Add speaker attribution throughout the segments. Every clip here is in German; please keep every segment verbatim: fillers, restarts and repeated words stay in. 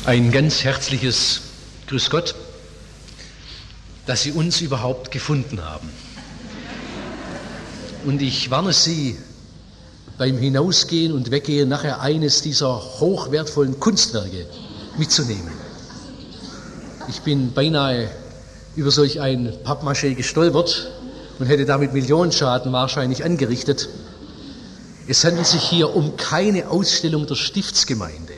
Speaker 1: Ein ganz herzliches Grüß Gott, dass Sie uns überhaupt gefunden haben. Und ich warne Sie, beim Hinausgehen und Weggehen nachher eines dieser hochwertvollen Kunstwerke mitzunehmen. Ich bin beinahe über solch ein Pappmaché gestolpert und hätte damit Millionenschaden wahrscheinlich angerichtet. Es handelt sich hier um keine Ausstellung der Stiftsgemeinde.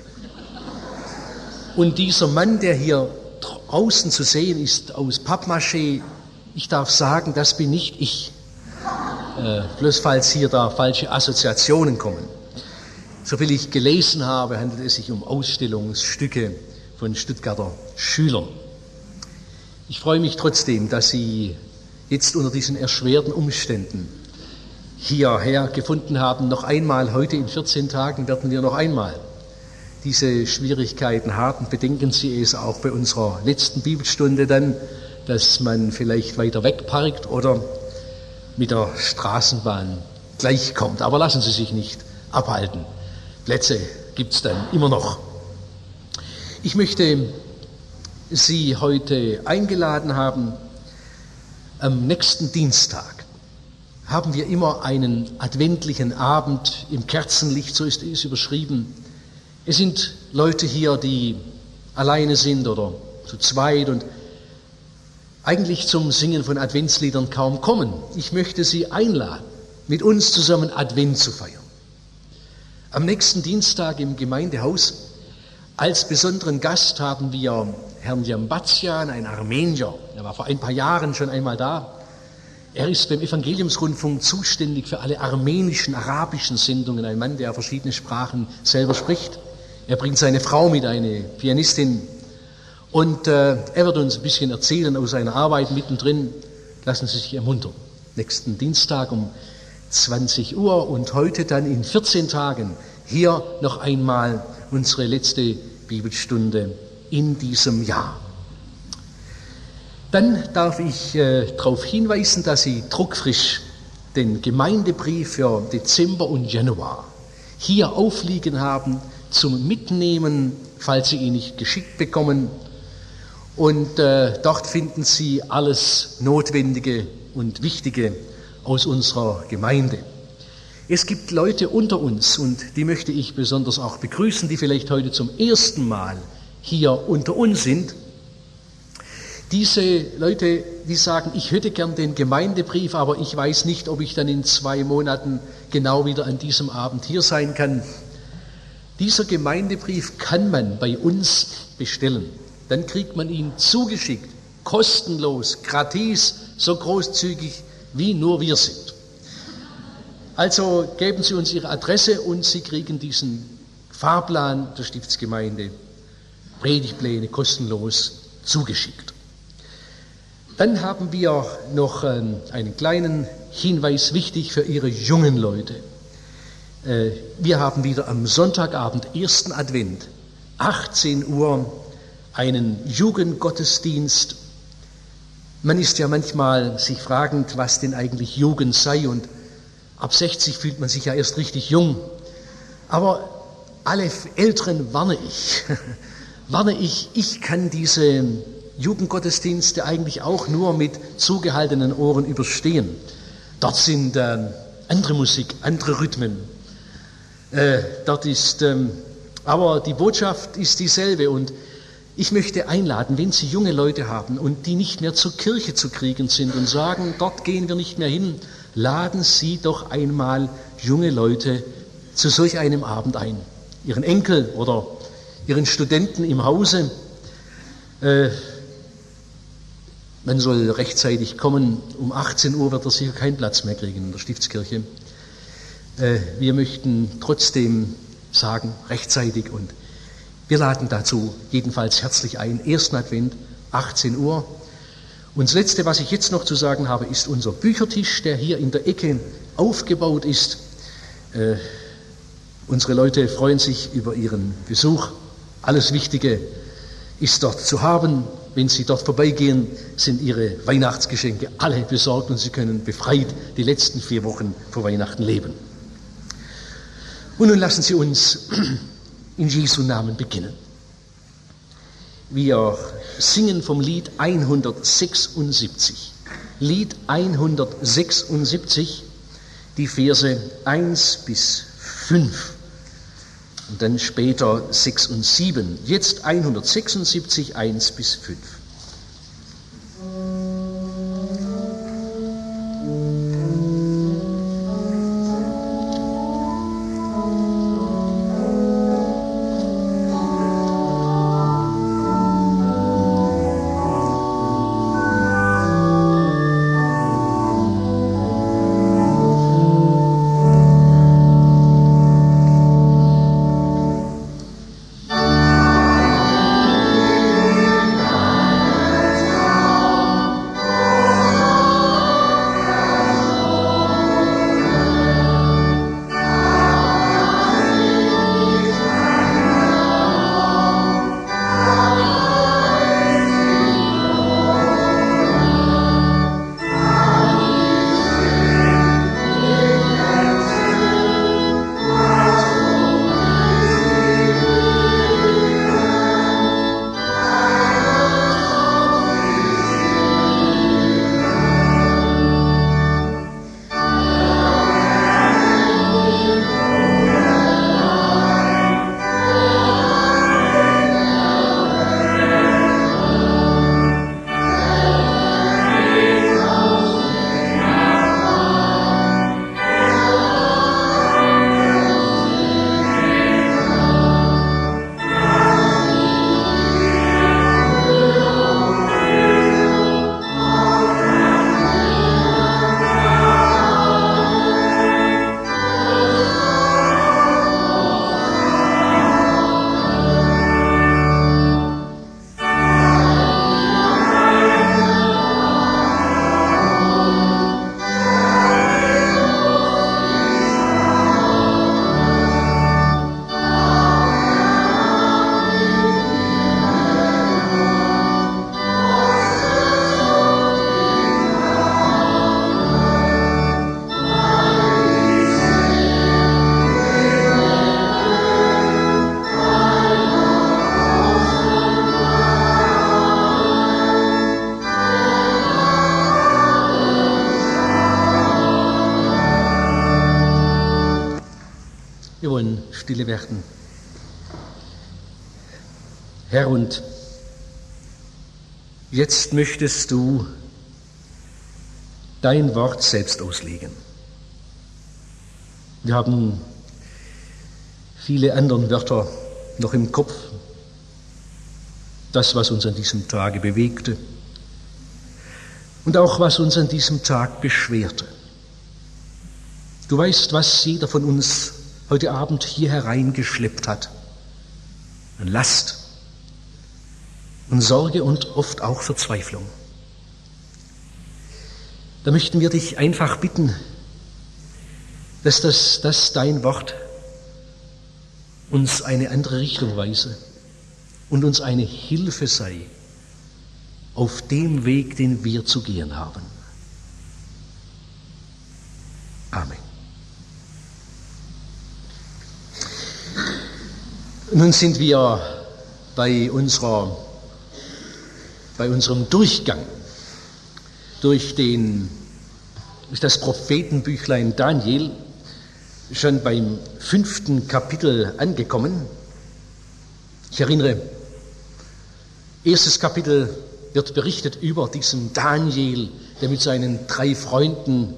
Speaker 1: Und dieser Mann, der hier draußen zu sehen ist, aus Pappmaché, ich darf sagen, das bin nicht ich. Äh, bloß falls hier da falsche Assoziationen kommen. Soviel ich gelesen habe, handelt es sich um Ausstellungsstücke von Stuttgarter Schülern. Ich freue mich trotzdem, dass Sie jetzt unter diesen erschwerten Umständen hierher gefunden haben. Noch einmal, heute in vierzehn Tagen werden wir noch einmal diese Schwierigkeiten haben. Bedenken Sie es auch bei unserer letzten Bibelstunde dann, dass man vielleicht weiter weg parkt oder mit der Straßenbahn gleichkommt. Aber lassen Sie sich nicht abhalten. Plätze gibt es dann immer noch. Ich möchte Sie heute eingeladen haben. Am nächsten Dienstag haben wir immer einen adventlichen Abend im Kerzenlicht, so ist es überschrieben. Es sind Leute hier, die alleine sind oder zu zweit und eigentlich zum Singen von Adventsliedern kaum kommen. Ich möchte Sie einladen, mit uns zusammen Advent zu feiern. Am nächsten Dienstag im Gemeindehaus als besonderen Gast haben wir Herrn Jambazian, ein Armenier. Er war vor ein paar Jahren schon einmal da. Er ist beim Evangeliumsrundfunk zuständig für alle armenischen, arabischen Sendungen. Ein Mann, der verschiedene Sprachen selber spricht. Er bringt seine Frau mit, eine Pianistin. Und äh, er wird uns ein bisschen erzählen aus seiner Arbeit mittendrin. Lassen Sie sich ermuntern. Nächsten Dienstag um zwanzig Uhr und heute dann in vierzehn Tagen hier noch einmal unsere letzte Bibelstunde in diesem Jahr. Dann darf ich äh, darauf hinweisen, dass Sie druckfrisch den Gemeindebrief für Dezember und Januar hier aufliegen haben zum Mitnehmen, falls Sie ihn nicht geschickt bekommen. Und äh, dort finden Sie alles Notwendige und Wichtige aus unserer Gemeinde. Es gibt Leute unter uns, und die möchte ich besonders auch begrüßen, die vielleicht heute zum ersten Mal hier unter uns sind. Diese Leute, die sagen, ich hätte gern den Gemeindebrief, aber ich weiß nicht, ob ich dann in zwei Monaten genau wieder an diesem Abend hier sein kann. Dieser Gemeindebrief kann man bei uns bestellen. Dann kriegt man ihn zugeschickt, kostenlos, gratis, so großzügig wie nur wir sind. Also geben Sie uns Ihre Adresse und Sie kriegen diesen Fahrplan der Stiftsgemeinde, Predigtpläne kostenlos zugeschickt. Dann haben wir noch einen kleinen Hinweis, wichtig für Ihre jungen Leute. Wir haben wieder am Sonntagabend, ersten Advent, achtzehn Uhr, einen Jugendgottesdienst. Man ist ja manchmal sich fragend, was denn eigentlich Jugend sei, und ab sechzig fühlt man sich ja erst richtig jung. Aber alle Älteren warne ich, warne ich, ich kann diese Jugendgottesdienste eigentlich auch nur mit zugehaltenen Ohren überstehen. Dort sind äh, andere Musik, andere Rhythmen. Äh, dort ist, ähm, aber die Botschaft ist dieselbe, und ich möchte einladen, wenn Sie junge Leute haben und die nicht mehr zur Kirche zu kriegen sind und sagen, dort gehen wir nicht mehr hin, laden Sie doch einmal junge Leute zu solch einem Abend ein. Ihren Enkel oder Ihren Studenten im Hause. Äh, man soll rechtzeitig kommen. Um achtzehn Uhr wird er sicher keinen Platz mehr kriegen in der Stiftskirche. Äh, wir möchten trotzdem sagen, rechtzeitig, und wir laden dazu jedenfalls herzlich ein. Ersten Advent, achtzehn Uhr. Und das Letzte, was ich jetzt noch zu sagen habe, ist unser Büchertisch, der hier in der Ecke aufgebaut ist. Äh, unsere Leute freuen sich über Ihren Besuch. Alles Wichtige ist dort zu haben. Wenn Sie dort vorbeigehen, sind Ihre Weihnachtsgeschenke alle besorgt und Sie können befreit die letzten vier Wochen vor Weihnachten leben. Und nun lassen Sie uns in Jesu Namen beginnen. Wir singen vom Lied hundertsechsundsiebzig. Lied hundertsechsundsiebzig, die Verse eins bis fünf und dann später sechs und sieben. Jetzt hundertsechsundsiebzig, eins bis fünf. Wir wollen stille werden. Herr, und jetzt möchtest du dein Wort selbst auslegen. Wir haben viele andere Wörter noch im Kopf. Das, was uns an diesem Tage bewegte und auch was uns an diesem Tag beschwerte. Du weißt, was jeder von uns heute Abend hier hereingeschleppt hat. An Last und Sorge und oft auch Verzweiflung. Da möchten wir dich einfach bitten, dass das, dass dein Wort uns eine andere Richtung weise und uns eine Hilfe sei auf dem Weg, den wir zu gehen haben. Amen. Nun sind wir bei unserer, bei unserem Durchgang durch, den, durch das Prophetenbüchlein Daniel schon beim fünften Kapitel angekommen. Ich erinnere, erstes Kapitel wird berichtet über diesen Daniel, der mit seinen drei Freunden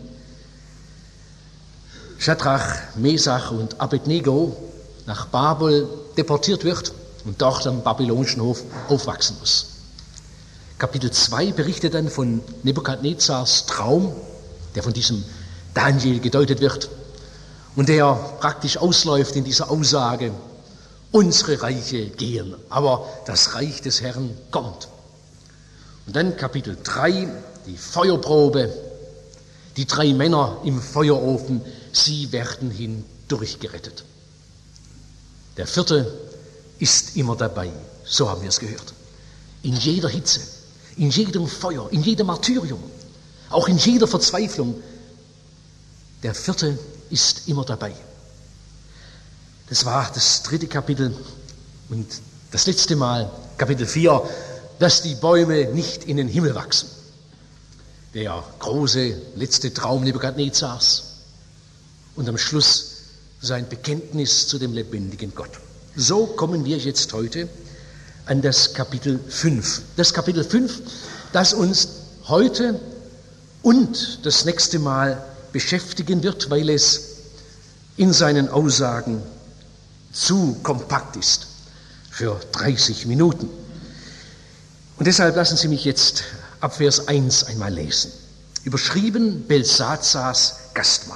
Speaker 1: Schadrach, Mesach und Abednego nach Babel deportiert wird und dort am babylonischen Hof aufwachsen muss. Kapitel zwei berichtet dann von Nebukadnezars Traum, der von diesem Daniel gedeutet wird und der praktisch ausläuft in dieser Aussage: Unsere Reiche gehen, aber das Reich des Herrn kommt. Und dann Kapitel drei, die Feuerprobe, die drei Männer im Feuerofen, sie werden hindurchgerettet. Der vierte ist immer dabei, so haben wir es gehört. In jeder Hitze, in jedem Feuer, in jedem Martyrium, auch in jeder Verzweiflung. Der vierte ist immer dabei. Das war das dritte Kapitel und das letzte Mal Kapitel vier, dass die Bäume nicht in den Himmel wachsen. Der große letzte Traum Nebukadnezars. Und am Schluss sein Bekenntnis zu dem lebendigen Gott. So kommen wir jetzt heute an das Kapitel fünf. Das Kapitel fünf, das uns heute und das nächste Mal beschäftigen wird, weil es in seinen Aussagen zu kompakt ist für dreißig Minuten. Und deshalb lassen Sie mich jetzt ab Vers eins einmal lesen. Überschrieben Belsatzars Gastmahl.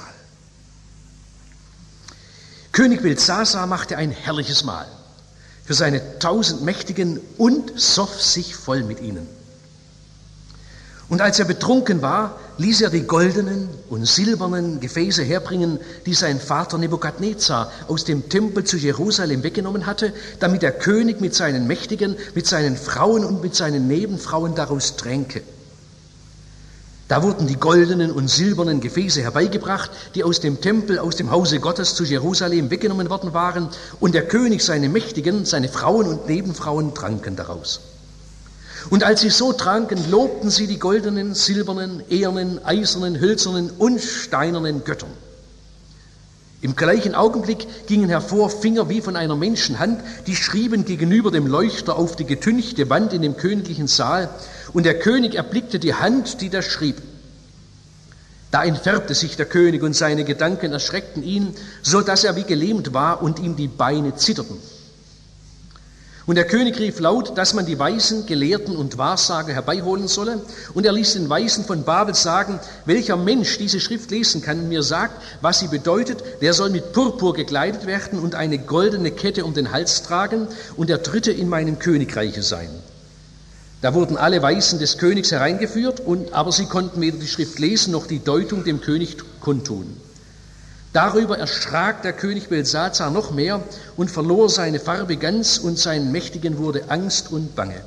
Speaker 1: König Belsassar machte ein herrliches Mahl für seine tausend Mächtigen und soff sich voll mit ihnen. Und als er betrunken war, ließ er die goldenen und silbernen Gefäße herbringen, die sein Vater Nebukadnezar aus dem Tempel zu Jerusalem weggenommen hatte, damit der König mit seinen Mächtigen, mit seinen Frauen und mit seinen Nebenfrauen daraus tränke. Da wurden die goldenen und silbernen Gefäße herbeigebracht, die aus dem Tempel, aus dem Hause Gottes zu Jerusalem weggenommen worden waren, und der König, seine Mächtigen, seine Frauen und Nebenfrauen tranken daraus. Und als sie so tranken, lobten sie die goldenen, silbernen, ehernen, eisernen, hölzernen und steinernen Göttern. Im gleichen Augenblick gingen hervor Finger wie von einer Menschenhand, die schrieben gegenüber dem Leuchter auf die getünchte Wand in dem königlichen Saal, und der König erblickte die Hand, die da schrieb. Da entfärbte sich der König, und seine Gedanken erschreckten ihn, so dass er wie gelähmt war und ihm die Beine zitterten. Und der König rief laut, dass man die Weisen, Gelehrten und Wahrsager herbeiholen solle. Und er ließ den Weisen von Babel sagen, welcher Mensch diese Schrift lesen kann und mir sagt, was sie bedeutet, der soll mit Purpur gekleidet werden und eine goldene Kette um den Hals tragen und der Dritte in meinem Königreiche sein. Da wurden alle Weisen des Königs hereingeführt, und, aber sie konnten weder die Schrift lesen noch die Deutung dem König kundtun. Darüber erschrak der König Belsatzar noch mehr und verlor seine Farbe ganz, und seinen Mächtigen wurde Angst und Bange.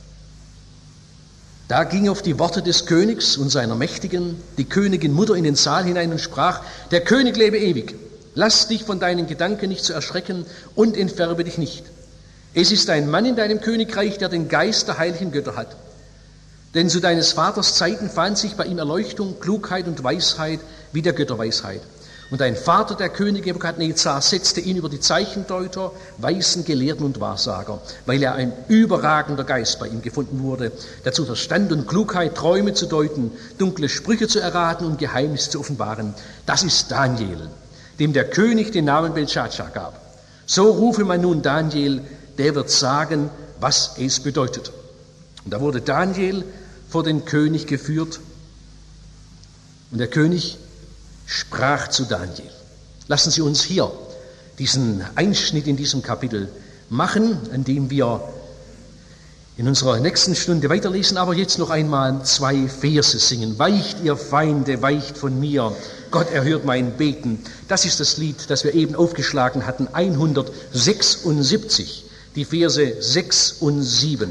Speaker 1: Da ging auf die Worte des Königs und seiner Mächtigen die Königin Mutter in den Saal hinein und sprach, der König lebe ewig, lass dich von deinen Gedanken nicht zu erschrecken und entfärbe dich nicht. Es ist ein Mann in deinem Königreich, der den Geist der heiligen Götter hat. Denn zu deines Vaters Zeiten fand sich bei ihm Erleuchtung, Klugheit und Weisheit wie der Götterweisheit. Und dein Vater, der König Nebukadnezar, setzte ihn über die Zeichendeuter, Weisen, Gelehrten und Wahrsager, weil er ein überragender Geist bei ihm gefunden wurde, dazu Verstand und Klugheit, Träume zu deuten, dunkle Sprüche zu erraten und Geheimnisse zu offenbaren. Das ist Daniel, dem der König den Namen Beltschatschar gab. So rufe man nun Daniel, der wird sagen, was es bedeutet. Und da wurde Daniel vor den König geführt, und der König sprach zu Daniel. Lassen Sie uns hier diesen Einschnitt in diesem Kapitel machen, an dem wir in unserer nächsten Stunde weiterlesen, aber jetzt noch einmal zwei Verse singen. Weicht, ihr Feinde, weicht von mir, Gott erhört mein Beten. Das ist das Lied, das wir eben aufgeschlagen hatten, hundertsechsundsiebzig, die Verse sechs und sieben.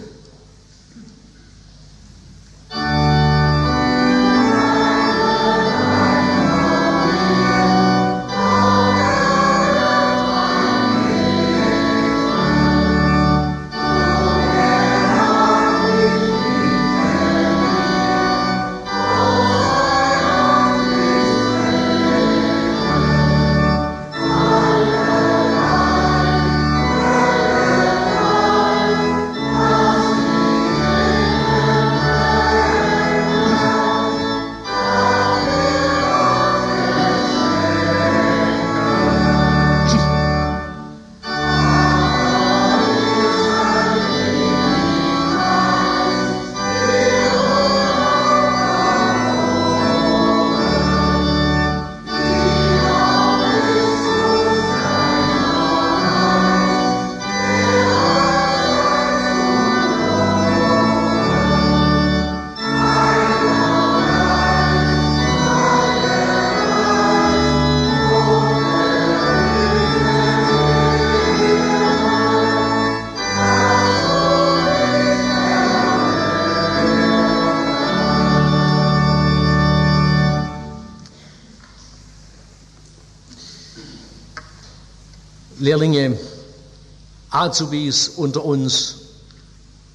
Speaker 1: Lehrlinge, Azubis unter uns,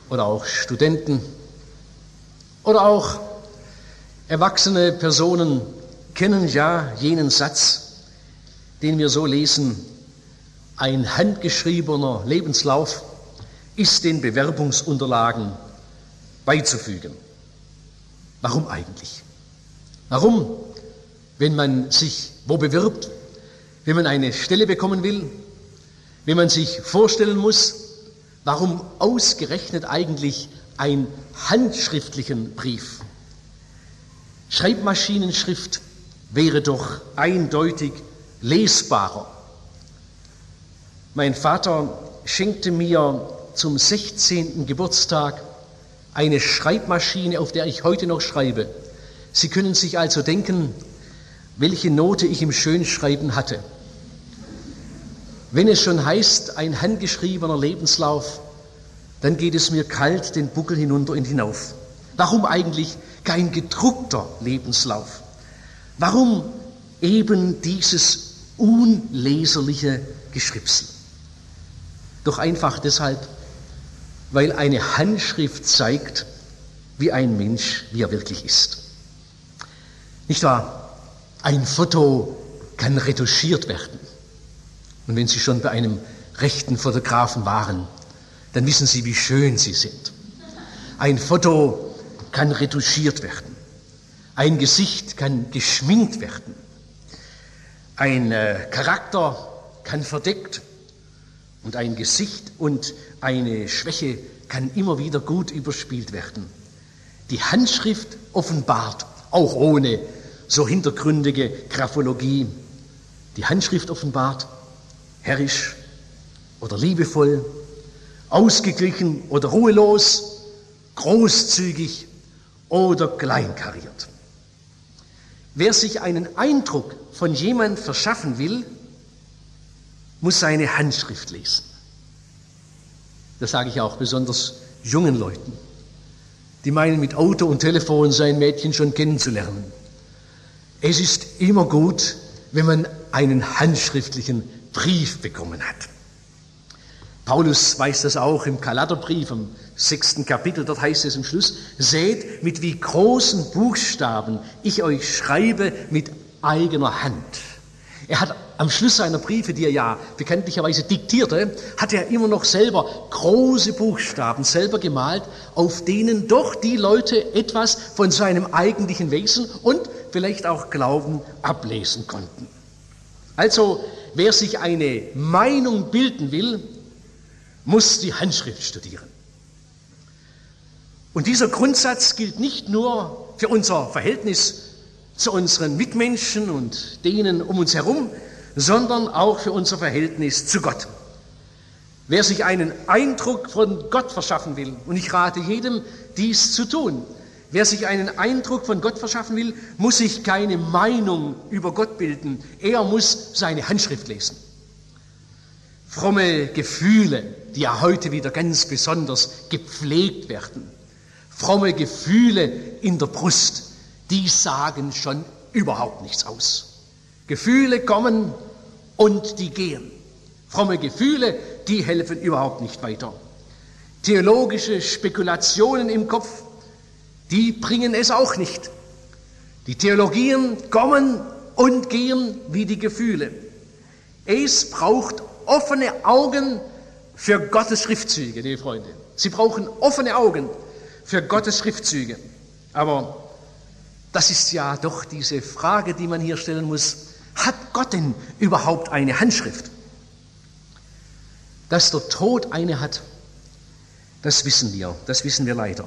Speaker 1: oder auch Studenten oder auch erwachsene Personen kennen ja jenen Satz, den wir so lesen: Ein handgeschriebener Lebenslauf ist den Bewerbungsunterlagen beizufügen. Warum eigentlich? Warum, wenn man sich wo bewirbt, wenn man eine Stelle bekommen will, wenn man sich vorstellen muss, warum ausgerechnet eigentlich einen handschriftlichen Brief? Schreibmaschinenschrift wäre doch eindeutig lesbarer. Mein Vater schenkte mir zum sechzehnten Geburtstag eine Schreibmaschine, auf der ich heute noch schreibe. Sie können sich also denken, welche Note ich im Schönschreiben hatte. Wenn es schon heißt, ein handgeschriebener Lebenslauf, dann geht es mir kalt den Buckel hinunter und hinauf. Warum eigentlich kein gedruckter Lebenslauf? Warum eben dieses unleserliche Geschripsel? Doch einfach deshalb, weil eine Handschrift zeigt, wie ein Mensch, wie er wirklich ist. Nicht wahr? Ein Foto kann retuschiert werden. Und wenn Sie schon bei einem rechten Fotografen waren, dann wissen Sie, wie schön Sie sind. Ein Foto kann retuschiert werden. Ein Gesicht kann geschminkt werden. Ein äh, Charakter kann verdeckt. Und ein Gesicht und eine Schwäche kann immer wieder gut überspielt werden. Die Handschrift offenbart, auch ohne so hintergründige Graphologie, die Handschrift offenbart, herrisch oder liebevoll, ausgeglichen oder ruhelos, großzügig oder kleinkariert. Wer sich einen Eindruck von jemandem verschaffen will, muss seine Handschrift lesen. Das sage ich auch besonders jungen Leuten, die meinen, mit Auto und Telefon sein Mädchen schon kennenzulernen. Es ist immer gut, wenn man einen handschriftlichen Brief bekommen hat. Paulus weiß das auch im Galaterbrief, im sechsten Kapitel, dort heißt es im Schluss: Seht, mit wie großen Buchstaben ich euch schreibe mit eigener Hand. Er hat am Schluss seiner Briefe, die er ja bekanntlicherweise diktierte, hat er immer noch selber große Buchstaben selber gemalt, auf denen doch die Leute etwas von seinem eigentlichen Wesen und vielleicht auch Glauben ablesen konnten. Also, wer sich eine Meinung bilden will, muss die Handschrift studieren. Und dieser Grundsatz gilt nicht nur für unser Verhältnis zu unseren Mitmenschen und denen um uns herum, sondern auch für unser Verhältnis zu Gott. Wer sich einen Eindruck von Gott verschaffen will, und ich rate jedem, dies zu tun, wer sich einen Eindruck von Gott verschaffen will, muss sich keine Meinung über Gott bilden. Er muss seine Handschrift lesen. Fromme Gefühle, die ja heute wieder ganz besonders gepflegt werden, fromme Gefühle in der Brust, die sagen schon überhaupt nichts aus. Gefühle kommen und die gehen. Fromme Gefühle, die helfen überhaupt nicht weiter. Theologische Spekulationen im Kopf, die bringen es auch nicht. Die Theologien kommen und gehen wie die Gefühle. Es braucht offene Augen für Gottes Schriftzüge, liebe Freunde. Sie brauchen offene Augen für Gottes Schriftzüge. Aber das ist ja doch diese Frage, die man hier stellen muss. Hat Gott denn überhaupt eine Handschrift? Dass der Tod eine hat, das wissen wir, das wissen wir leider.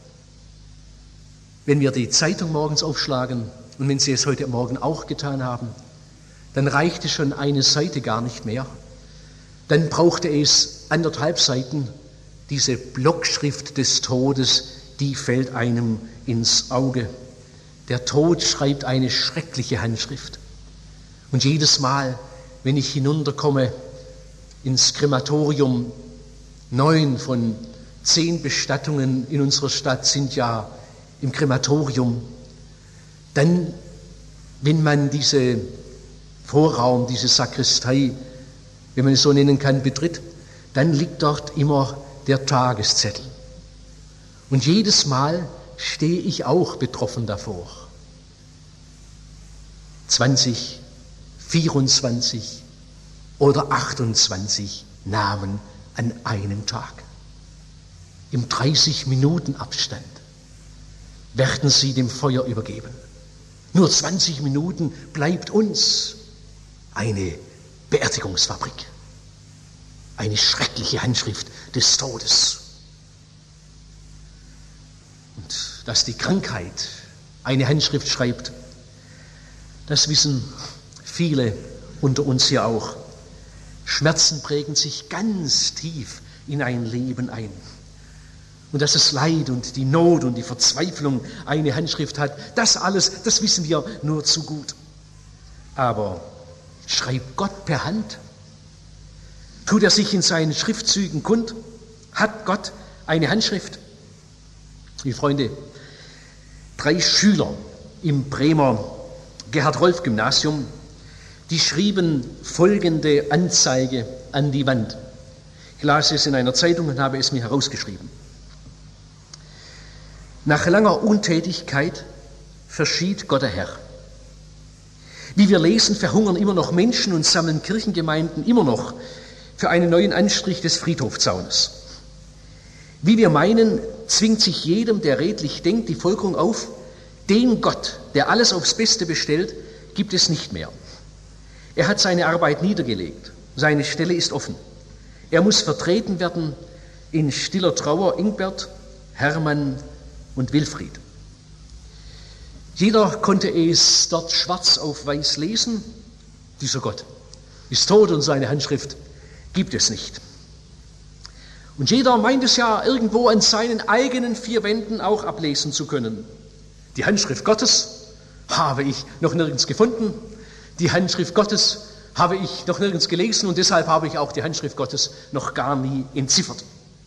Speaker 1: Wenn wir die Zeitung morgens aufschlagen, und wenn Sie es heute Morgen auch getan haben, dann reichte schon eine Seite gar nicht mehr. Dann brauchte es anderthalb Seiten. Diese Blockschrift des Todes, die fällt einem ins Auge. Der Tod schreibt eine schreckliche Handschrift. Und jedes Mal, wenn ich hinunterkomme ins Krematorium, neun von zehn Bestattungen in unserer Stadt sind ja im Krematorium, dann, wenn man diese Vorraum, diese Sakristei, wenn man es so nennen kann, betritt, dann liegt dort immer der Tageszettel. Und jedes Mal stehe ich auch betroffen davor. zwanzig, vierundzwanzig oder achtundzwanzig Namen an einem Tag. Im dreißig Minuten Abstand werden sie dem Feuer übergeben. Nur zwanzig Minuten bleibt uns eine Beerdigungsfabrik, eine schreckliche Handschrift des Todes. Und dass die Krankheit eine Handschrift schreibt, das wissen viele unter uns hier auch. Schmerzen prägen sich ganz tief in ein Leben ein. Und dass das Leid und die Not und die Verzweiflung eine Handschrift hat, das alles, das wissen wir nur zu gut. Aber schreibt Gott per Hand? Tut er sich in seinen Schriftzügen kund? Hat Gott eine Handschrift? Wie Freunde, drei Schüler im Bremer Gerhard-Rolf-Gymnasium, die schrieben folgende Anzeige an die Wand. Ich las es in einer Zeitung und habe es mir herausgeschrieben. Nach langer Untätigkeit verschied Gott der Herr. Wie wir lesen, verhungern immer noch Menschen und sammeln Kirchengemeinden immer noch für einen neuen Anstrich des Friedhofzaunes. Wie wir meinen, zwingt sich jedem, der redlich denkt, die Folgerung auf, den Gott, der alles aufs Beste bestellt, gibt es nicht mehr. Er hat seine Arbeit niedergelegt. Seine Stelle ist offen. Er muss vertreten werden in stiller Trauer Ingbert, Hermann und Wilfried. Jeder konnte es dort schwarz auf weiß lesen. Dieser Gott ist tot und seine Handschrift gibt es nicht. Und jeder meint es ja irgendwo an seinen eigenen vier Wänden auch ablesen zu können. Die Handschrift Gottes habe ich noch nirgends gefunden. Die Handschrift Gottes habe ich noch nirgends gelesen und deshalb habe ich auch die Handschrift Gottes noch gar nie entziffert.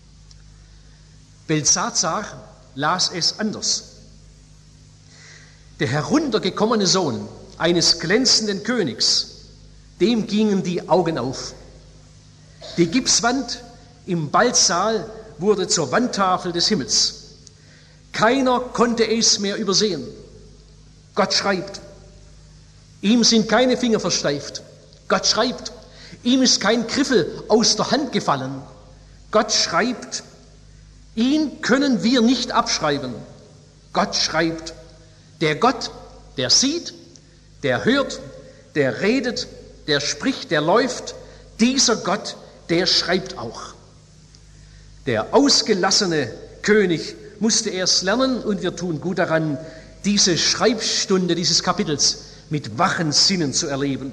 Speaker 1: Belsazar las es anders. Der heruntergekommene Sohn eines glänzenden Königs, dem gingen die Augen auf. Die Gipswand im Ballsaal wurde zur Wandtafel des Himmels. Keiner konnte es mehr übersehen. Gott schreibt. Ihm sind keine Finger versteift. Gott schreibt. Ihm ist kein Griffel aus der Hand gefallen. Gott schreibt. Ihn können wir nicht abschreiben. Gott schreibt. Der Gott, der sieht, der hört, der redet, der spricht, der läuft, dieser Gott, der schreibt auch. Der ausgelassene König musste erst lernen und wir tun gut daran, diese Schreibstunde dieses Kapitels mit wachen Sinnen zu erleben.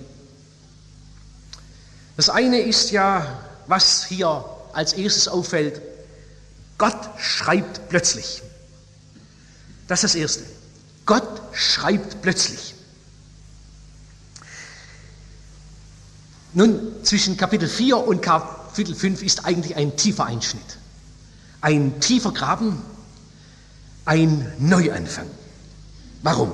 Speaker 1: Das eine ist ja, was hier als erstes auffällt, Gott schreibt plötzlich. Das ist das Erste. Gott schreibt plötzlich. Nun, zwischen Kapitel vier und Kapitel fünf ist eigentlich ein tiefer Einschnitt. Ein tiefer Graben, ein Neuanfang. Warum?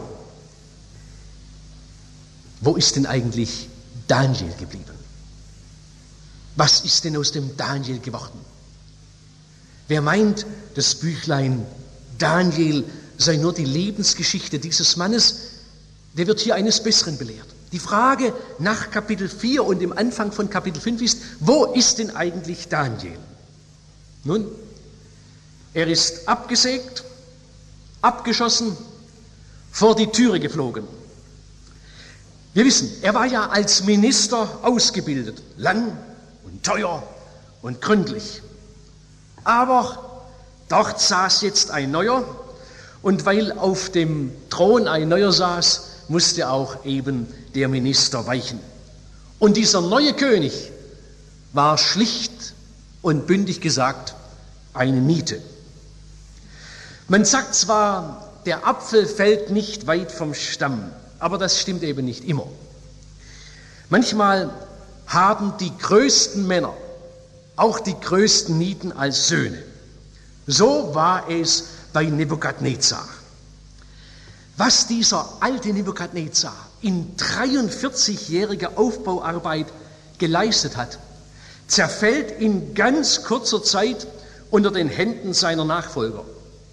Speaker 1: Wo ist denn eigentlich Daniel geblieben? Was ist denn aus dem Daniel geworden? Wer meint, das Büchlein Daniel sei nur die Lebensgeschichte dieses Mannes, der wird hier eines Besseren belehrt. Die Frage nach Kapitel vier und im Anfang von Kapitel fünf ist, wo ist denn eigentlich Daniel? Nun, er ist abgesägt, abgeschossen, vor die Türe geflogen. Wir wissen, er war ja als Minister ausgebildet, lang und teuer und gründlich. Aber dort saß jetzt ein Neuer, und weil auf dem Thron ein Neuer saß, musste auch eben der Minister weichen. Und dieser neue König war schlicht und bündig gesagt eine Niete. Man sagt zwar, der Apfel fällt nicht weit vom Stamm, aber das stimmt eben nicht immer. Manchmal haben die größten Männer auch die größten Nieten als Söhne. So war es bei Nebukadnezar. Was dieser alte Nebukadnezar in dreiundvierzigjähriger Aufbauarbeit geleistet hat, zerfällt in ganz kurzer Zeit unter den Händen seiner Nachfolger.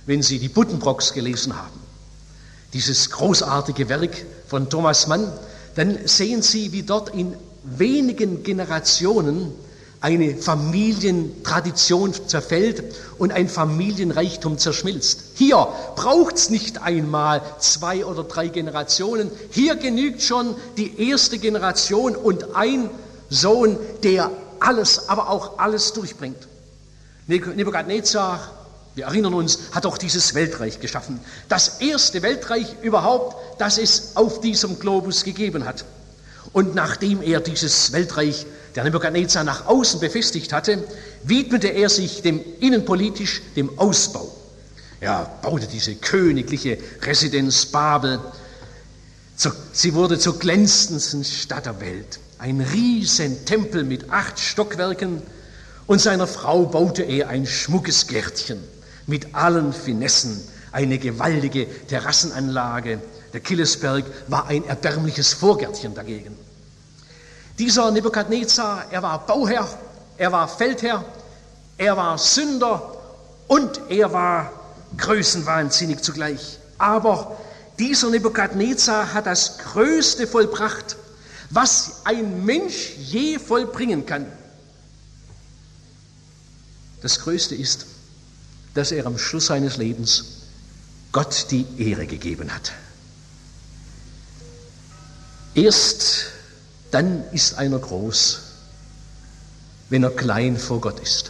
Speaker 1: wenn Sie die Buddenbrooks gelesen haben, dieses großartige Werk von Thomas Mann, dann sehen Sie, wie dort in wenigen Generationen eine Familientradition zerfällt und ein Familienreichtum zerschmilzt. Hier braucht es nicht einmal zwei oder drei Generationen. Hier genügt schon die erste Generation und ein Sohn, der alles, aber auch alles durchbringt. Nebukadnezar, wir erinnern uns, hat auch dieses Weltreich geschaffen. Das erste Weltreich überhaupt, das es auf diesem Globus gegeben hat. Und nachdem er dieses Weltreich, der Nebukadnezar, nach außen befestigt hatte, widmete er sich dem innenpolitisch, dem Ausbau. Er baute diese königliche Residenz Babel. Sie wurde zur glänzendsten Stadt der Welt. Ein riesen Tempel mit acht Stockwerken. Und seiner Frau baute er ein schmuckes Gärtchen mit allen Finessen, eine gewaltige Terrassenanlage. Der Killesberg war ein erbärmliches Vorgärtchen dagegen. Dieser Nebukadnezar, er war Bauherr, er war Feldherr, er war Sünder und er war größenwahnsinnig zugleich. Aber dieser Nebukadnezar hat das Größte vollbracht, was ein Mensch je vollbringen kann. Das Größte ist, dass er am Schluss seines Lebens Gott die Ehre gegeben hat. Erst dann ist einer groß, wenn er klein vor Gott ist.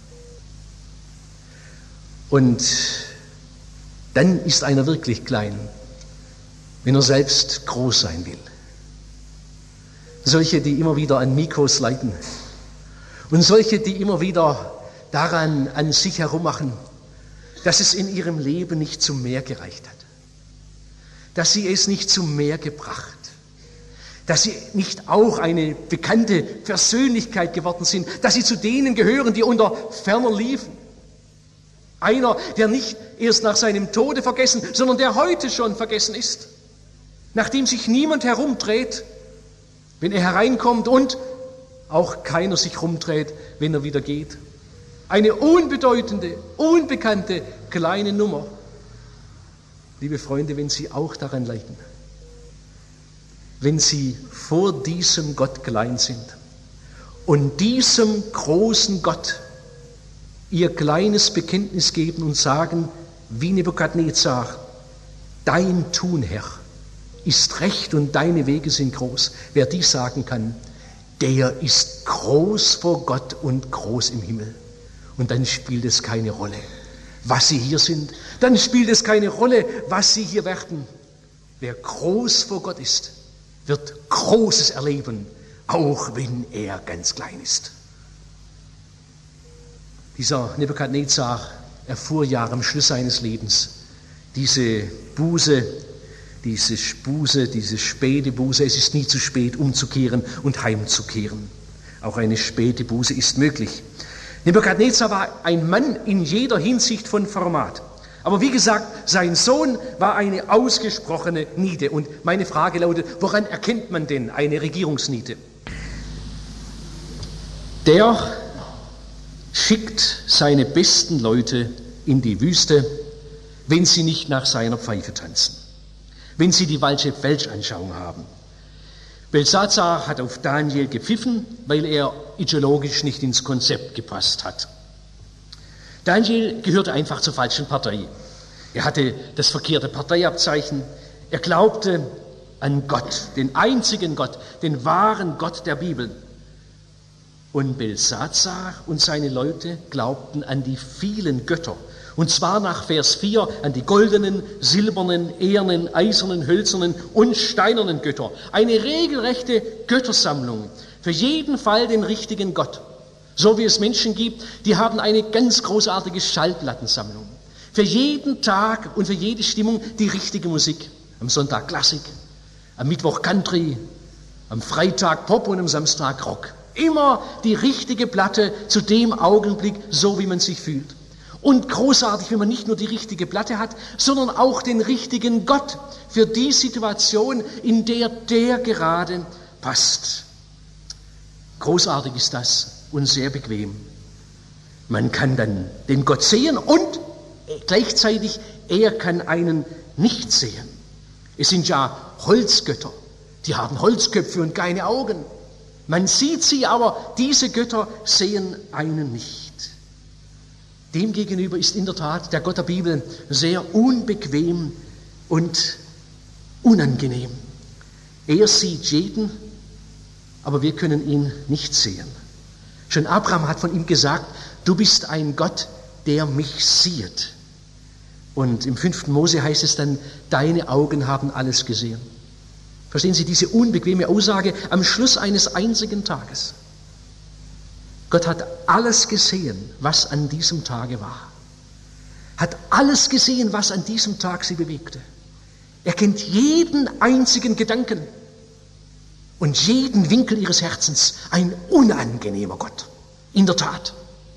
Speaker 1: Und dann ist einer wirklich klein, wenn er selbst groß sein will. Solche, die immer wieder an Mikros leiden und solche, die immer wieder daran an sich herummachen, dass es in ihrem Leben nicht zum Mehr gereicht hat, dass sie es nicht zum Mehr gebracht, dass sie nicht auch eine bekannte Persönlichkeit geworden sind, dass sie zu denen gehören, die unter ferner liefen. Einer, der nicht erst nach seinem Tode vergessen, sondern der heute schon vergessen ist, nachdem sich niemand herumdreht, wenn er hereinkommt und auch keiner sich rumdreht, wenn er wieder geht. Eine unbedeutende, unbekannte kleine Nummer. Liebe Freunde, wenn Sie auch daran leiden, wenn Sie vor diesem Gott klein sind und diesem großen Gott Ihr kleines Bekenntnis geben und sagen, wie Nebukadnezar, dein Tun, Herr, ist recht und deine Wege sind groß. Wer dies sagen kann, der ist groß vor Gott und groß im Himmel. Und dann spielt es keine Rolle, was sie hier sind. Dann spielt es keine Rolle, was sie hier werden. Wer groß vor Gott ist, wird Großes erleben, auch wenn er ganz klein ist. Dieser Nebukadnezar erfuhr ja am Schluss seines Lebens diese Buße, diese Buße, diese späte Buße. Es ist nie zu spät, umzukehren und heimzukehren. Auch eine späte Buße ist möglich. Nebukadnezar war ein Mann in jeder Hinsicht von Format. Aber wie gesagt, sein Sohn war eine ausgesprochene Niete. Und meine Frage lautet, woran erkennt man denn eine Regierungsniete? Der schickt seine besten Leute in die Wüste, wenn sie nicht nach seiner Pfeife tanzen, wenn sie die falsche Weltanschauung haben. Belsazar hat auf Daniel gepfiffen, weil er ideologisch nicht ins Konzept gepasst hat. Daniel gehörte einfach zur falschen Partei. Er hatte das verkehrte Parteiabzeichen. Er glaubte an Gott, den einzigen Gott, den wahren Gott der Bibel. Und Belsazar und seine Leute glaubten an die vielen Götter. Und zwar nach Vers vier an die goldenen, silbernen, ehernen, eisernen, hölzernen und steinernen Götter. Eine regelrechte Göttersammlung. Für jeden Fall den richtigen Gott. So wie es Menschen gibt, die haben eine ganz großartige Schallplattensammlung. Für jeden Tag und für jede Stimmung die richtige Musik. Am Sonntag Klassik, am Mittwoch Country, am Freitag Pop und am Samstag Rock. Immer die richtige Platte zu dem Augenblick, so wie man sich fühlt. Und großartig, wenn man nicht nur die richtige Platte hat, sondern auch den richtigen Gott für die Situation, in der der gerade passt. Großartig ist das und sehr bequem. Man kann dann den Gott sehen und gleichzeitig, er kann einen nicht sehen. Es sind ja Holzgötter, die haben Holzköpfe und keine Augen. Man sieht sie, aber diese Götter sehen einen nicht. Demgegenüber ist in der Tat der Gott der Bibel sehr unbequem und unangenehm. Er sieht jeden, aber wir können ihn nicht sehen. Schon Abraham hat von ihm gesagt, du bist ein Gott, der mich sieht. Und im fünften Mose heißt es dann, deine Augen haben alles gesehen. Verstehen Sie diese unbequeme Aussage am Schluss eines einzigen Tages? Gott hat alles gesehen, was an diesem Tage war. Hat alles gesehen, was an diesem Tag sie bewegte. Er kennt jeden einzigen Gedanken und jeden Winkel ihres Herzens. Ein unangenehmer Gott. In der Tat.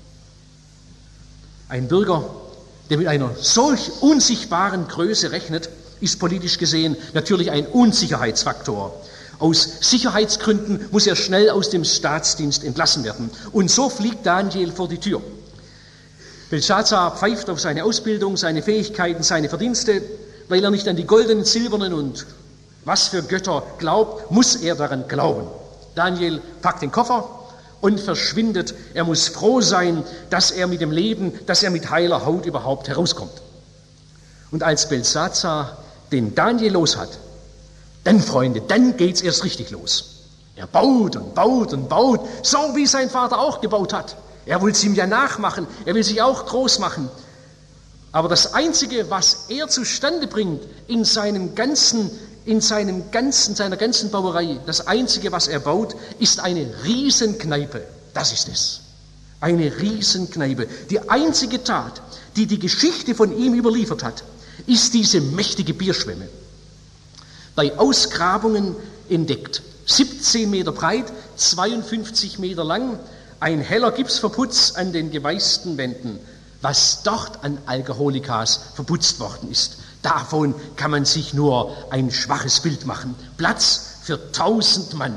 Speaker 1: Ein Bürger, der mit einer solch unsichtbaren Größe rechnet, ist politisch gesehen natürlich ein Unsicherheitsfaktor. Aus Sicherheitsgründen muss er schnell aus dem Staatsdienst entlassen werden. Und so fliegt Daniel vor die Tür. Belshazzar pfeift auf seine Ausbildung, seine Fähigkeiten, seine Verdienste. Weil er nicht an die goldenen, silbernen und was für Götter glaubt, muss er daran glauben. Daniel packt den Koffer und verschwindet. Er muss froh sein, dass er mit dem Leben, dass er mit heiler Haut überhaupt herauskommt. Und als Belshazzar den Daniel los hat, dann, Freunde, dann geht's erst richtig los. Er baut und baut und baut, so wie sein Vater auch gebaut hat. Er will es ihm ja nachmachen, er will sich auch groß machen. Aber das Einzige, was er zustande bringt in seinem ganzen, in seinem ganzen, seiner ganzen Bauerei, das Einzige, was er baut, ist eine Riesenkneipe. Das ist es. Eine Riesenkneipe. Die einzige Tat, die die Geschichte von ihm überliefert hat, ist diese mächtige Bierschwemme. Bei Ausgrabungen entdeckt. siebzehn Meter breit, zweiundfünfzig Meter lang, ein heller Gipsverputz an den geweißten Wänden. Was dort an Alkoholikas verputzt worden ist, davon kann man sich nur ein schwaches Bild machen. Platz für tausend Mann.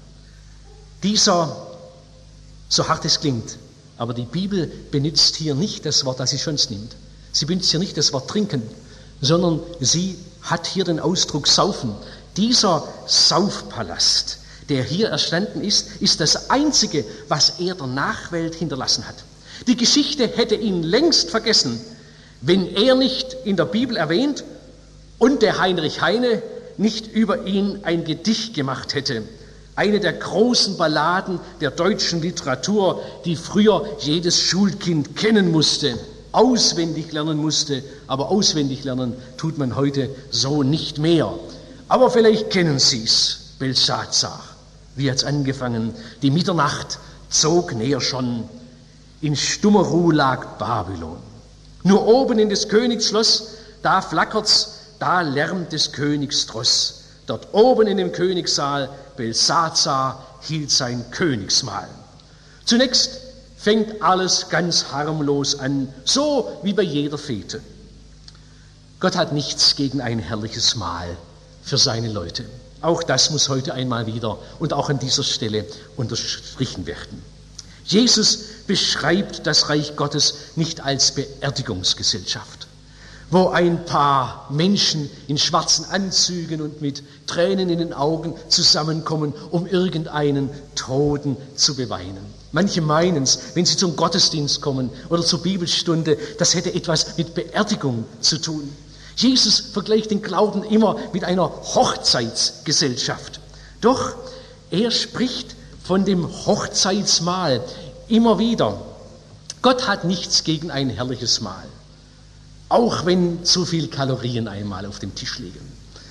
Speaker 1: Dieser, so hart es klingt, aber die Bibel benutzt hier nicht das Wort, das sie sonst nimmt. Sie benutzt hier nicht das Wort trinken, sondern sie hat hier den Ausdruck saufen. Dieser Saufpalast, der hier erstanden ist, ist das Einzige, was er der Nachwelt hinterlassen hat. Die Geschichte hätte ihn längst vergessen, wenn er nicht in der Bibel erwähnt und der Heinrich Heine nicht über ihn ein Gedicht gemacht hätte. Eine der großen Balladen der deutschen Literatur, die früher jedes Schulkind kennen musste, auswendig lernen musste, aber auswendig lernen tut man heute so nicht mehr. Aber vielleicht kennen Sie es, Belshazzar. Wie hat's angefangen? Die Mitternacht zog näher schon. In stummer Ruhe lag Babylon. Nur oben in des Königs Schloss, da flackert's, da lärmt des Königs Tross. Dort oben in dem Königssaal, Belshazzar hielt sein Königsmahl. Zunächst fängt alles ganz harmlos an, so wie bei jeder Fete. Gott hat nichts gegen ein herrliches Mahl für seine Leute. Auch das muss heute einmal wieder und auch an dieser Stelle unterstrichen werden. Jesus beschreibt das Reich Gottes nicht als Beerdigungsgesellschaft, wo ein paar Menschen in schwarzen Anzügen und mit Tränen in den Augen zusammenkommen, um irgendeinen Toten zu beweinen. Manche meinen es, wenn sie zum Gottesdienst kommen oder zur Bibelstunde, das hätte etwas mit Beerdigung zu tun. Jesus vergleicht den Glauben immer mit einer Hochzeitsgesellschaft. Doch er spricht von dem Hochzeitsmahl immer wieder. Gott hat nichts gegen ein herrliches Mahl, auch wenn zu viel Kalorien einmal auf dem Tisch liegen.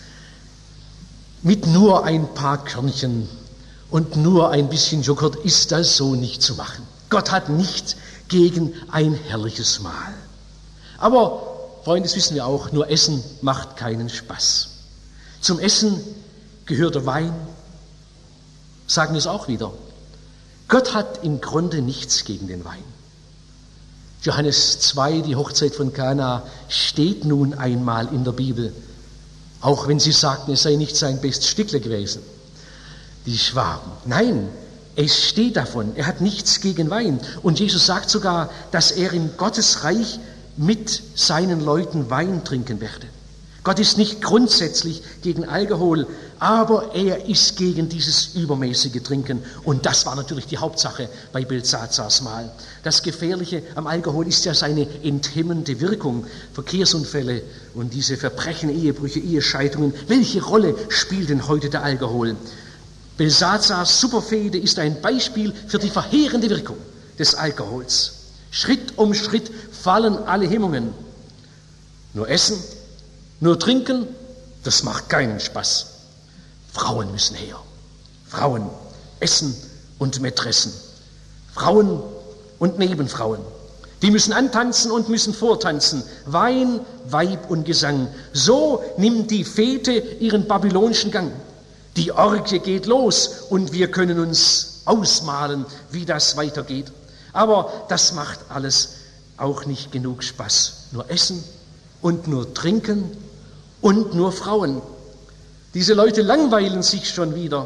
Speaker 1: Mit nur ein paar Körnchen und nur ein bisschen Joghurt ist das so nicht zu machen. Gott hat nichts gegen ein herrliches Mahl. Aber, Freunde, das wissen wir auch, nur Essen macht keinen Spaß. Zum Essen gehört der Wein, sagen wir es auch wieder. Gott hat im Grunde nichts gegen den Wein. Johannes zwei, die Hochzeit von Kana, steht nun einmal in der Bibel, auch wenn sie sagten, es sei nicht sein bestes Stückle gewesen, die Schwaben. Nein, es steht davon, er hat nichts gegen Wein. Und Jesus sagt sogar, dass er in Gottes Reich mit seinen Leuten Wein trinken werde. Gott ist nicht grundsätzlich gegen Alkohol, aber er ist gegen dieses übermäßige Trinken. Und das war natürlich die Hauptsache bei Belsatzars Mahl. Das Gefährliche am Alkohol ist ja seine enthemmende Wirkung. Verkehrsunfälle und diese Verbrechen, Ehebrüche, Ehescheidungen. Welche Rolle spielt denn heute der Alkohol? Belsatzars Superfehde ist ein Beispiel für die verheerende Wirkung des Alkohols. Schritt um Schritt fallen alle Hemmungen. Nur Essen, nur Trinken, das macht keinen Spaß. Frauen müssen her. Frauen, Essen und Mätressen. Frauen und Nebenfrauen. Die müssen antanzen und müssen vortanzen. Wein, Weib und Gesang. So nimmt die Fete ihren babylonischen Gang. Die Orgie geht los und wir können uns ausmalen, wie das weitergeht. Aber das macht alles auch nicht genug Spaß. Nur Essen und nur Trinken und nur Frauen. Diese Leute langweilen sich schon wieder.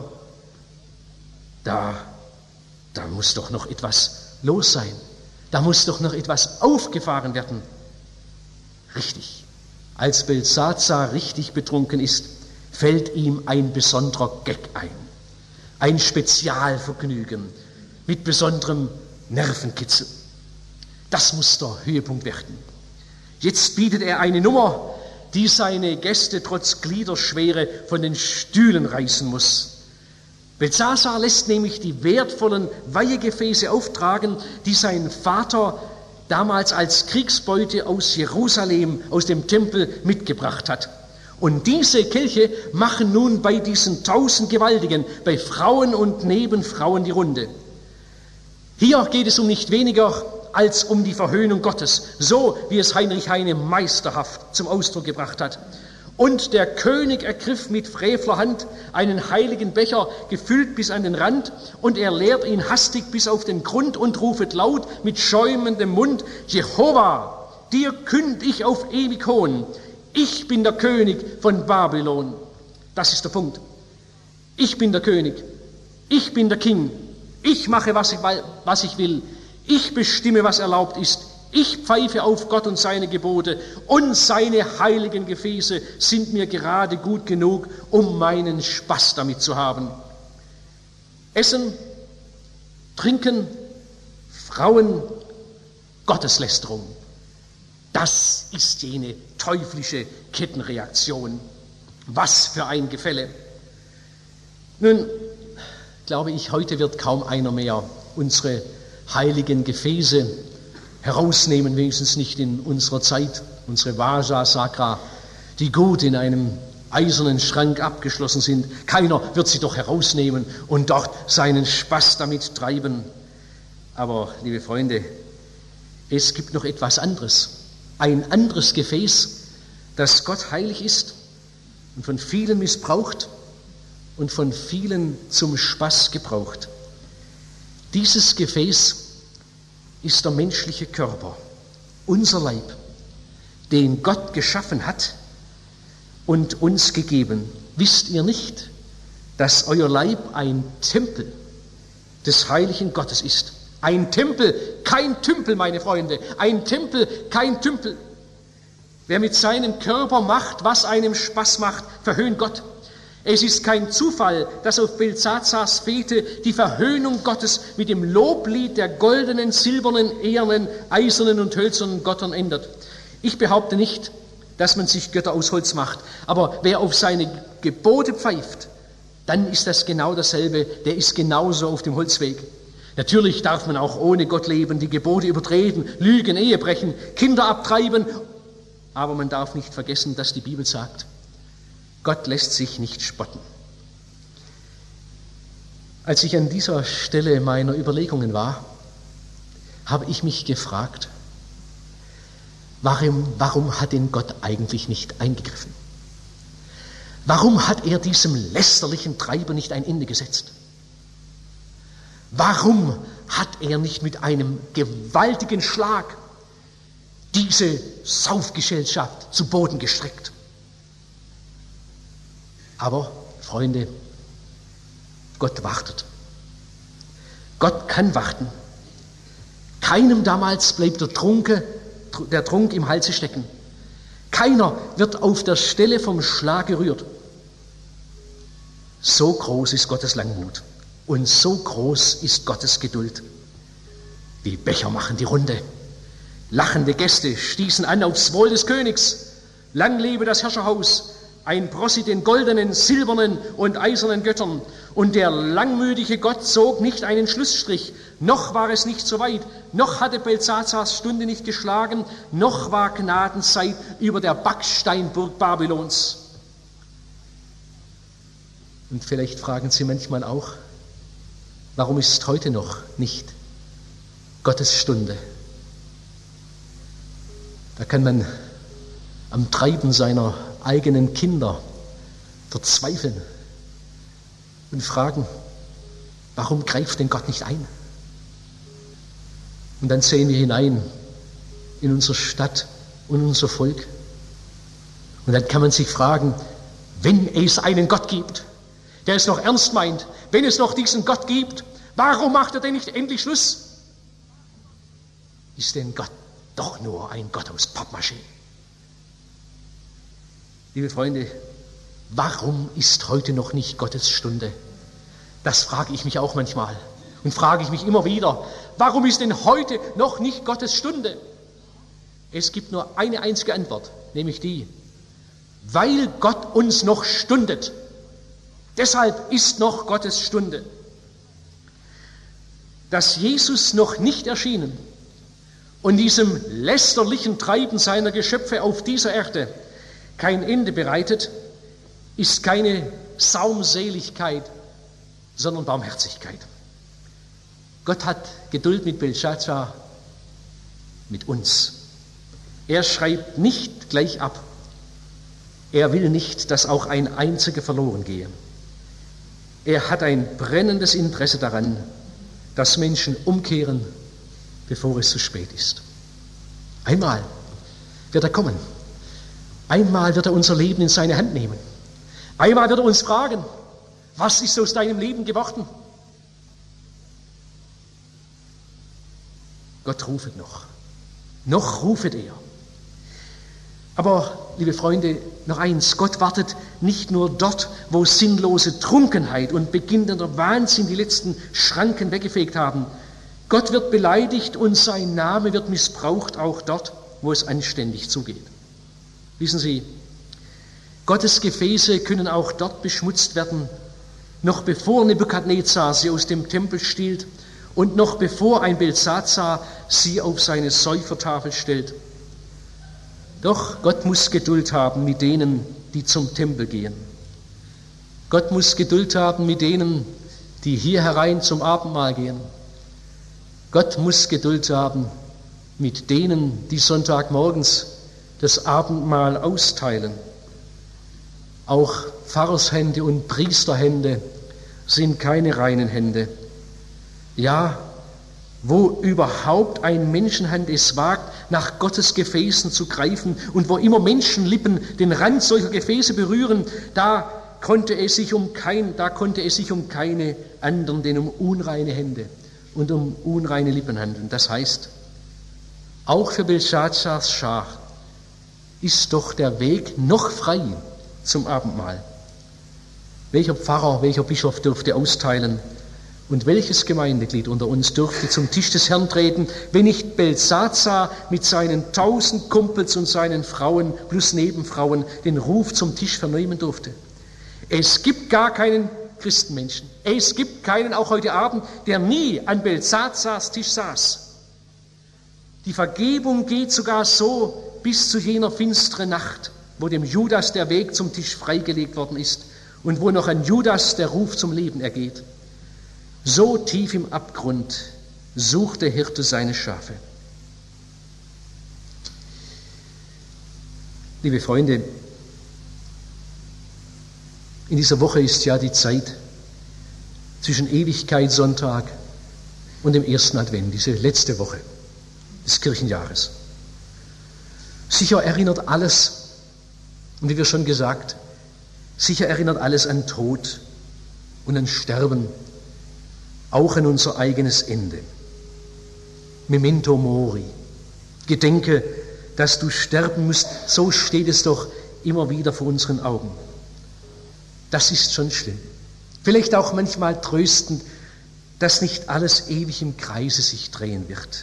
Speaker 1: Da, da muss doch noch etwas los sein. Da muss doch noch etwas aufgefahren werden. Richtig. Als Belsatzar richtig betrunken ist, fällt ihm ein besonderer Gag ein. Ein Spezialvergnügen mit besonderem Nervenkitzel. Das muss der Höhepunkt werden. Jetzt bietet er eine Nummer, die seine Gäste trotz Gliederschwere von den Stühlen reißen muss. Belsatzar lässt nämlich die wertvollen Weihegefäße auftragen, die sein Vater damals als Kriegsbeute aus Jerusalem, aus dem Tempel mitgebracht hat. Und diese Kelche machen nun bei diesen tausend Gewaltigen, bei Frauen und Nebenfrauen die Runde. Hier geht es um nicht weniger als um die Verhöhnung Gottes, so wie es Heinrich Heine meisterhaft zum Ausdruck gebracht hat. Und der König ergriff mit frevler Hand einen heiligen Becher, gefüllt bis an den Rand, und er leert ihn hastig bis auf den Grund und rufet laut mit schäumendem Mund: Jehova, dir künd ich auf ewig Hohn, ich bin der König von Babylon. Das ist der Punkt. Ich bin der König, ich bin der King, ich mache, was ich, was ich will, ich bestimme, was erlaubt ist. Ich pfeife auf Gott und seine Gebote, und seine heiligen Gefäße sind mir gerade gut genug, um meinen Spaß damit zu haben. Essen, Trinken, Frauen, Gotteslästerung. Das ist jene teuflische Kettenreaktion. Was für ein Gefälle. Nun, glaube ich, heute wird kaum einer mehr unsere heiligen Gefäße herausnehmen, wenigstens nicht in unserer Zeit, unsere Vaja Sacra, die gut in einem eisernen Schrank abgeschlossen sind. Keiner wird sie doch herausnehmen und dort seinen Spaß damit treiben. Aber, liebe Freunde, es gibt noch etwas anderes. Ein anderes Gefäß, das Gott heilig ist und von vielen missbraucht und von vielen zum Spaß gebraucht. Dieses Gefäß ist der menschliche Körper, unser Leib, den Gott geschaffen hat und uns gegeben. Wisst ihr nicht, dass euer Leib ein Tempel des heiligen Gottes ist? Ein Tempel, kein Tümpel, meine Freunde, ein Tempel, kein Tümpel. Wer mit seinem Körper macht, was einem Spaß macht, verhöhnt Gott. Es ist kein Zufall, dass auf Belsatzars Fete die Verhöhnung Gottes mit dem Loblied der goldenen, silbernen, ehernen, eisernen und hölzernen Göttern ändert. Ich behaupte nicht, dass man sich Götter aus Holz macht, aber wer auf seine Gebote pfeift, dann ist das genau dasselbe, der ist genauso auf dem Holzweg. Natürlich darf man auch ohne Gott leben, die Gebote übertreten, lügen, Ehe brechen, Kinder abtreiben, aber man darf nicht vergessen, dass die Bibel sagt, Gott lässt sich nicht spotten. Als ich an dieser Stelle meiner Überlegungen war, habe ich mich gefragt, warum, warum hat denn Gott eigentlich nicht eingegriffen? Warum hat er diesem lästerlichen Treiben nicht ein Ende gesetzt? Warum hat er nicht mit einem gewaltigen Schlag diese Saufgesellschaft zu Boden gestreckt? Aber, Freunde, Gott wartet. Gott kann warten. Keinem damals bleibt der Trunke, der Trunk im Halse stecken. Keiner wird auf der Stelle vom Schlag gerührt. So groß ist Gottes Langmut und so groß ist Gottes Geduld. Die Becher machen die Runde. Lachende Gäste stießen an aufs Wohl des Königs. Lang lebe das Herrscherhaus, ein Prossi den goldenen, silbernen und eisernen Göttern. Und der langmütige Gott zog nicht einen Schlussstrich, noch war es nicht so weit, noch hatte Belsatzars Stunde nicht geschlagen, noch war Gnadenzeit über der Backsteinburg Babylons. Und vielleicht fragen Sie manchmal auch, warum ist heute noch nicht Gottes Stunde? Da kann man am Treiben seiner eigenen Kinder verzweifeln und fragen, warum greift denn Gott nicht ein? Und dann sehen wir hinein in unsere Stadt und unser Volk. Und dann kann man sich fragen, wenn es einen Gott gibt, der es noch ernst meint, wenn es noch diesen Gott gibt, warum macht er denn nicht endlich Schluss? Ist denn Gott doch nur ein Gott aus Pappmaché? Liebe Freunde, warum ist heute noch nicht Gottes Stunde? Das frage ich mich auch manchmal und frage ich mich immer wieder. Warum ist denn heute noch nicht Gottes Stunde? Es gibt nur eine einzige Antwort, nämlich die, weil Gott uns noch stundet. Deshalb ist noch Gottes Stunde. Dass Jesus noch nicht erschienen und diesem lästerlichen Treiben seiner Geschöpfe auf dieser Erde kein Ende bereitet, ist keine Saumseligkeit, sondern Barmherzigkeit. Gott hat Geduld mit Belshazzar, mit uns. Er schreibt nicht gleich ab. Er will nicht, dass auch ein einziger verloren gehe. Er hat ein brennendes Interesse daran, dass Menschen umkehren, bevor es zu spät ist. Einmal wird er kommen. Einmal wird er unser Leben in seine Hand nehmen. Einmal wird er uns fragen, was ist aus deinem Leben geworden? Gott rufet noch. Noch rufet er. Aber, liebe Freunde, noch eins, Gott wartet nicht nur dort, wo sinnlose Trunkenheit und beginnender Wahnsinn die letzten Schranken weggefegt haben. Gott wird beleidigt und sein Name wird missbraucht auch dort, wo es anständig zugeht. Wissen Sie, Gottes Gefäße können auch dort beschmutzt werden, noch bevor Nebukadnezar sie aus dem Tempel stiehlt und noch bevor ein Belsatzar sie auf seine Säufertafel stellt. Doch Gott muss Geduld haben mit denen, die zum Tempel gehen. Gott muss Geduld haben mit denen, die hier herein zum Abendmahl gehen. Gott muss Geduld haben mit denen, die Sonntagmorgens das Abendmahl austeilen. Auch Pfarrershände und Priesterhände sind keine reinen Hände. Ja, wo überhaupt ein Menschenhand es wagt, nach Gottes Gefäßen zu greifen und wo immer Menschenlippen den Rand solcher Gefäße berühren, da konnte es sich um kein, da konnte es sich um keine anderen, denn um unreine Hände und um unreine Lippen handeln. Das heißt, auch für Belshazzars Schar ist doch der Weg noch frei zum Abendmahl. Welcher Pfarrer, welcher Bischof dürfte austeilen und welches Gemeindeglied unter uns dürfte zum Tisch des Herrn treten, wenn nicht Belsatzar mit seinen tausend Kumpels und seinen Frauen plus Nebenfrauen den Ruf zum Tisch vernehmen durfte? Es gibt gar keinen Christenmenschen, es gibt keinen, auch heute Abend, der nie an Belsatzars Tisch saß. Die Vergebung geht sogar so bis zu jener finsteren Nacht, wo dem Judas der Weg zum Tisch freigelegt worden ist und wo noch an Judas der Ruf zum Leben ergeht. So tief im Abgrund sucht der Hirte seine Schafe. Liebe Freunde, in dieser Woche ist ja die Zeit zwischen Ewigkeitssonntag und dem ersten Advent, diese letzte Woche des Kirchenjahres. Sicher erinnert alles, und wie wir schon gesagt, sicher erinnert alles an Tod und an Sterben, auch an unser eigenes Ende. Memento mori, gedenke dass du sterben musst, so steht es doch immer wieder vor unseren Augen. Das ist schon schlimm. Vielleicht auch manchmal tröstend, dass nicht alles ewig im Kreise sich drehen wird.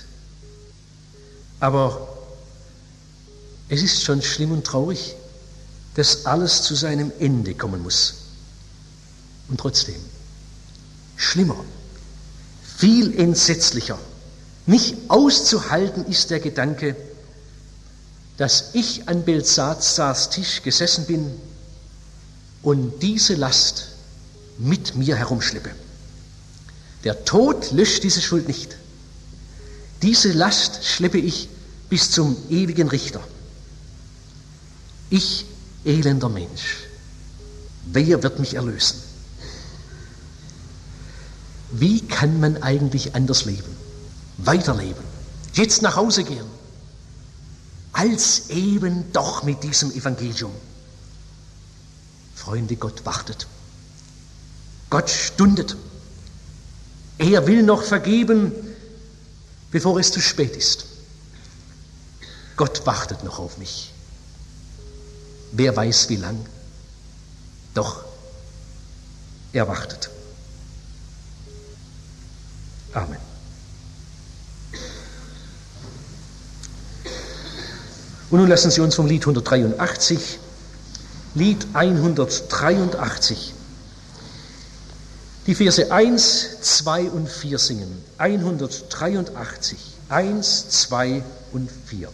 Speaker 1: Aber es ist schon schlimm und traurig, dass alles zu seinem Ende kommen muss. Und trotzdem, schlimmer, viel entsetzlicher, nicht auszuhalten ist der Gedanke, dass ich an Belsazars Tisch gesessen bin und diese Last mit mir herumschleppe. Der Tod löscht diese Schuld nicht. Diese Last schleppe ich bis zum ewigen Richter. Ich, elender Mensch, wer wird mich erlösen? Wie kann man eigentlich anders leben, weiterleben, jetzt nach Hause gehen, als eben doch mit diesem Evangelium? Freunde, Gott wartet. Gott stundet. Er will noch vergeben, bevor es zu spät ist. Gott wartet noch auf mich. Wer weiß wie lang? Doch, er wartet. Amen. Und nun lassen Sie uns vom Lied hundertdreiundachtzig, Lied hundertdreiundachtzig, die Verse eins, zwei und vier singen. hundertdreiundachtzig, eins, zwei und vier.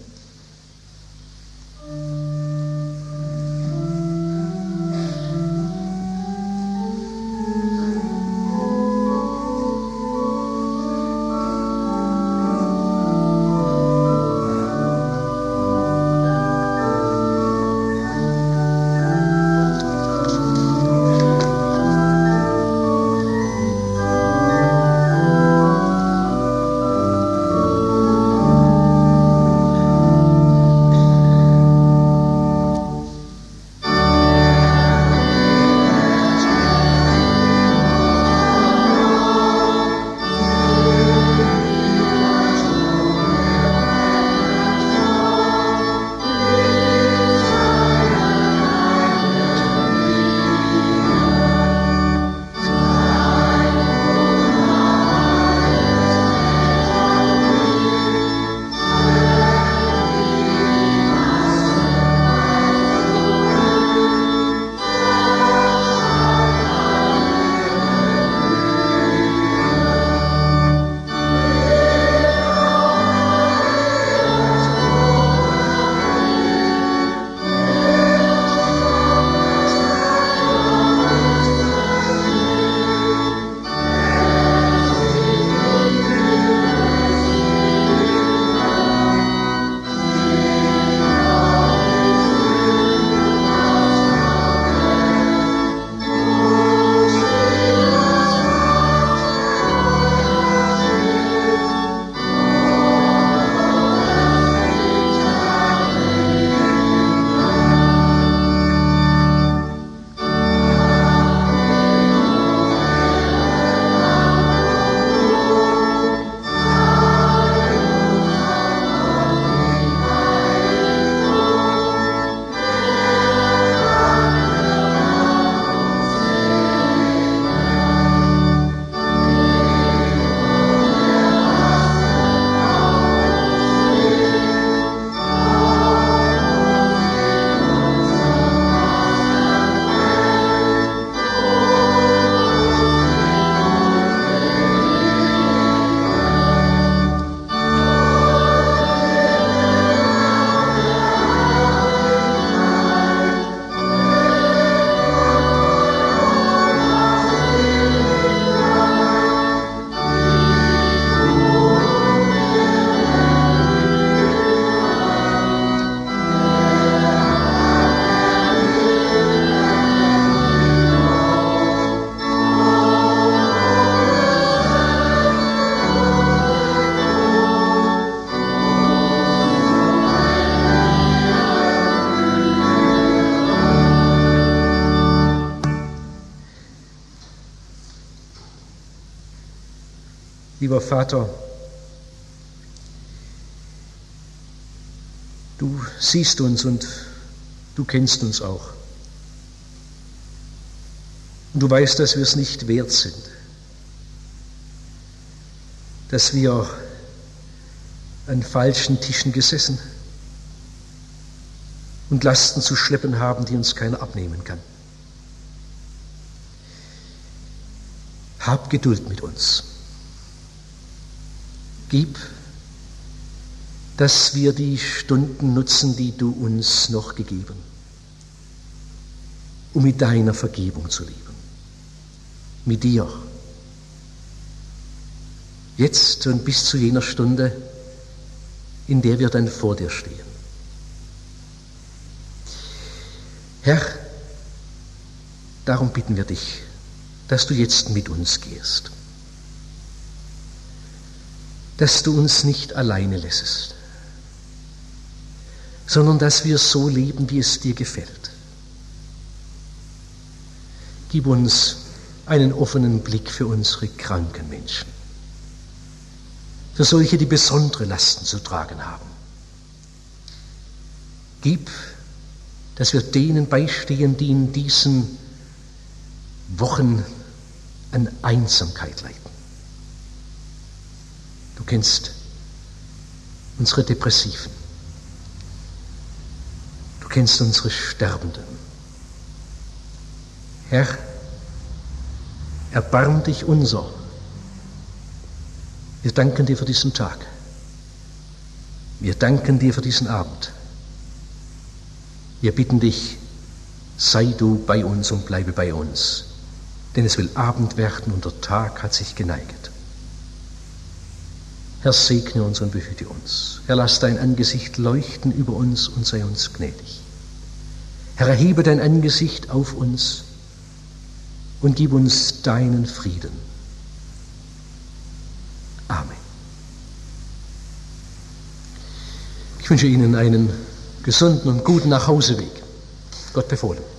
Speaker 1: Lieber Vater, Du siehst uns und du kennst uns auch. Und du weißt, dass wir es nicht wert sind, dass wir an falschen Tischen gesessen und Lasten zu schleppen haben, die uns keiner abnehmen kann. Hab Geduld mit uns. Gib, dass wir die Stunden nutzen, die du uns noch gegeben, um mit deiner Vergebung zu leben. Mit dir. Jetzt und bis zu jener Stunde, in der wir dann vor dir stehen. Herr, darum bitten wir dich, dass du jetzt mit uns gehst, dass du uns nicht alleine lässest, sondern dass wir so leben, wie es dir gefällt. Gib uns einen offenen Blick für unsere kranken Menschen, für solche, die besondere Lasten zu tragen haben. Gib, dass wir denen beistehen, die in diesen Wochen an Einsamkeit leiden. Du kennst unsere Depressiven. Du kennst unsere Sterbenden. Herr, erbarm dich unser. Wir danken dir für diesen Tag. Wir danken dir für diesen Abend. Wir bitten dich, sei du bei uns und bleibe bei uns, denn es will Abend werden und der Tag hat sich geneigt. Herr, segne uns und behüte uns. Herr, lass dein Angesicht leuchten über uns und sei uns gnädig. Herr, erhebe dein Angesicht auf uns und gib uns deinen Frieden. Amen. Ich wünsche Ihnen einen gesunden und guten Nachhauseweg. Gott befohlen.